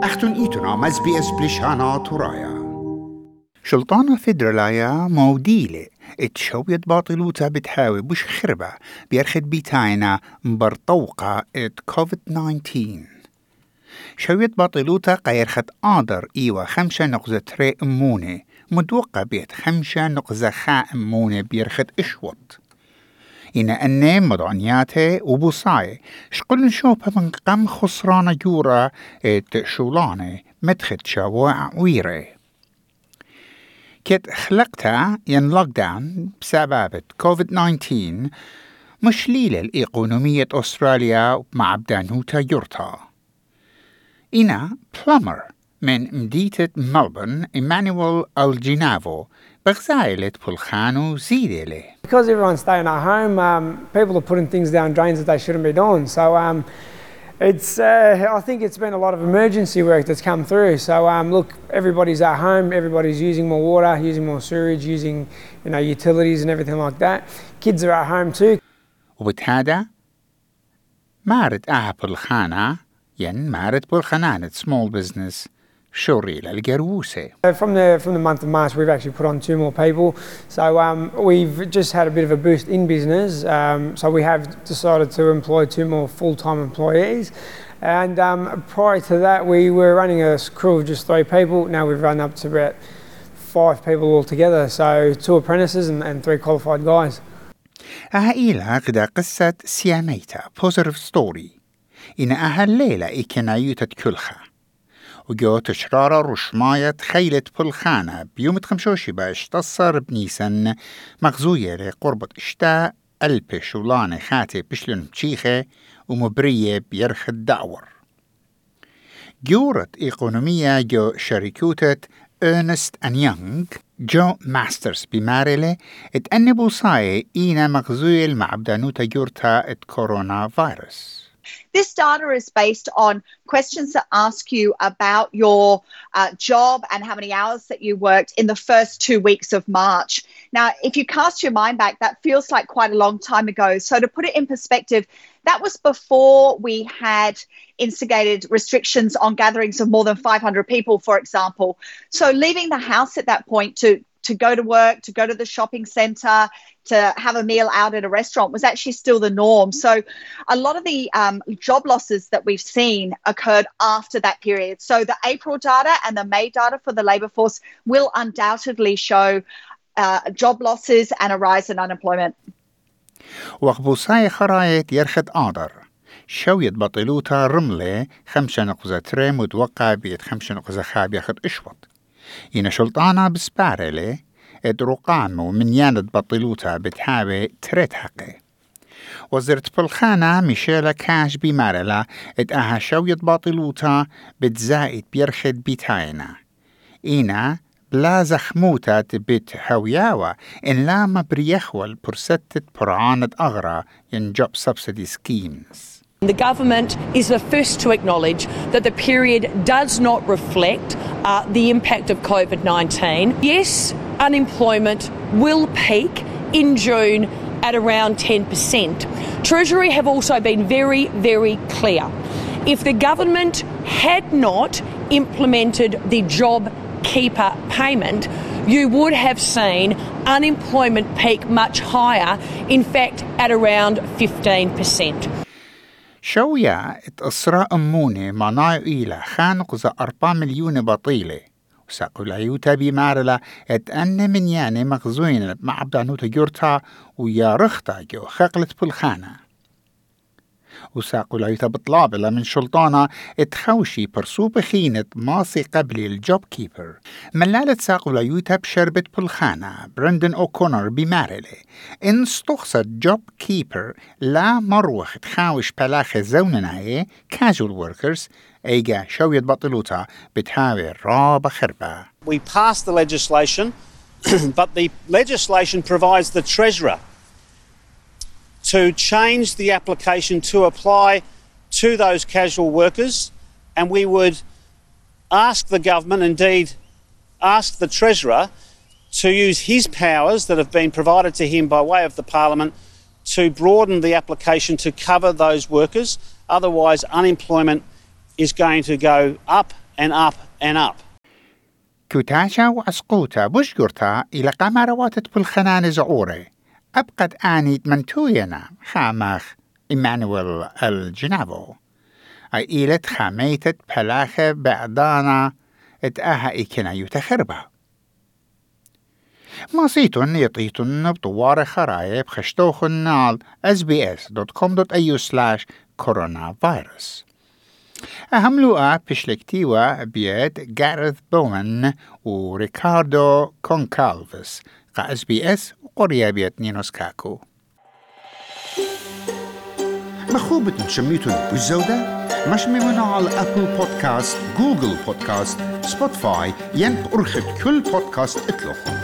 أختن إيتنا مزبيس بلشانا ترايا شلطانة فيدرالايا موديلة اتشويت باطلوتا بتحاوي بوش خربة بيرخد بيتاينا برطوقة كوفيد-19 شويت باطلوتا قيرخت آدر إيوة 5.3 أمونة مدوقة بيت 5.5 أمونة بيرخد إشوط إنا أني مدعنياته وبوصاي شقل نشوفها من قم خسرانة جورة شولانة مدخد شواع ويري كت خلقتها ين لوك داون بسبب كوفيد-19 مشليلة الإيقونومية أستراليا مع بدانوتا يورتا إنا بلمر من مدينة ملبورن إيمانويل الجينافو بغزايلة بلخانو زيدلي. Because everyone's staying at home, people are putting things down drains that they shouldn't be doing. So I think it's been a lot of emergency work that's come through. So look, everybody's at home, everybody's using more water, using more sewage, using utilities and everything like that. Kids are at home too. وبتهذا مارد بلخانة ين مارد بلخانة small business شوري للجروسة. From the month of March, we've actually put on 2 more people. So we've just had a bit of a boost in business. So we have decided to employ 2 more full-time employees. And prior to that, we were running a crew of just 3 people. Now we've run up to about 5 people altogether. So 2 apprentices and 3 qualified guys. إلى قد قصة سياميتا positive story إن الليلة إكنايوتة كلخة وجو تشرارة رشماية خيلة بلخانة بيوم تخمشوشي باش تصر بنيسن مغزوية لقربة اشتاء البش ولانة خاتي بشلن بشيخة ومبرية بيرخ الدعور جورة إيقونومية جو شركوتة إرنست أن يونغ جو ماسترز بمارلة اتأنبوا صاية إينا مغزوية المعبدانوتا جورتا كورونا فيروس. This data is based on questions that ask you about your job and how many hours that you worked in the first 2 weeks of March. Now, if you cast your mind back, that feels like quite a long time ago. So to put it in perspective, that was before we had instigated restrictions on gatherings of more than 500 people, for example. So leaving the house at that point to go to work, to go to the shopping centre, to have a meal out at a restaurant was actually still the norm. So a lot of the job losses that we've seen occurred after that period. So the April data and the May data for the labour force will undoubtedly show job losses and a rise in unemployment. وقبوصاي خرايت يرخد آدر شويت بطلوتا رملة 5.3 متوقع بيت 5.5 بياخد إشوط إن شلطانة بسبارلة ادرقامو من ياند بطلوتا بتحاوي تريد حقي وزرت بالخانة ميشيلا كاش بمارلا اتاها شويت بطلوتا بتزايد بيرخد بيتاينا إنا بلا زخموتة بيت حوياوة إن لا مبريخول برستت برعانة أغرى ين job subsidy schemes. The government is the first to acknowledge that the period does not reflect the impact of COVID-19. Yes, unemployment will peak in June at around 10%. Treasury have also been very, very clear. If the government had not implemented the JobKeeper payment, you would have seen unemployment peak much higher, in fact at around 15%. شوية اتأسراء أموني منايو إيلا خانق 4 مليون بطيلة وساقو العيوتا بمارلا اتأن من يعني مغزوين مع بدانوتا جورتا ويا رختا جو خقلت بالخانة وساقو العيوتا بطلابلة من شلطانة اتخوشي برسوب خينة ماصي قبل الجوب كيبر ملالة ساقو العيوتا بشربة بالخانة برندن أوكونر بمارلة إن استخصد جوب كيبر لا مروخ تخاوش بلاخ زونناي casual workers ايجا شوية بطلوتا بتحاوي رابا خربا. We passed the legislation, but the legislation provides the Treasurer to change the application to apply to those casual workers, and we would ask the government, indeed ask the Treasurer, to use his powers that have been provided to him by way of the Parliament to broaden the application to cover those workers. Otherwise, unemployment is going to go up and up and up. كوتاشا وعسقوتا بشجرتا إلى قمرواتت بالخنان زعوري أبقت آنيت منتوينا خامخ إيمانويل الجنافو أي إيلت خاميتت بلاخة بعدانا اتأها إيكنا يتخربا مصيتن يطيتن بطوار خرايب خشتوخن نال sbs.com.au/coronavirus أهم لقاء بشلكتيوا بيد جارث بومن وريكاردو كونكالفس قا SBS وقرية بيت نينوس كاكو مخوبة شميتون بالزودة مش ممنوع على أبل بودكاست، جوجل بودكاست، سبوتيفاي ين أرخد كل بودكاست اطلق